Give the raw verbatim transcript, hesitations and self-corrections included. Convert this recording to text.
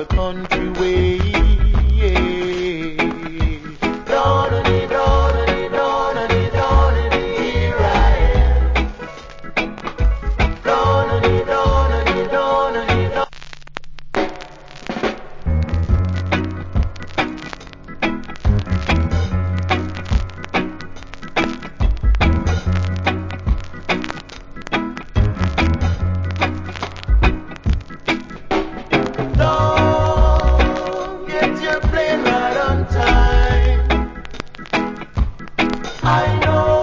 the country way. Donny, Donny, Donny, Donny, here I am. Donny, Donny, Donny, Donny. Don't get your plane right on time. I know.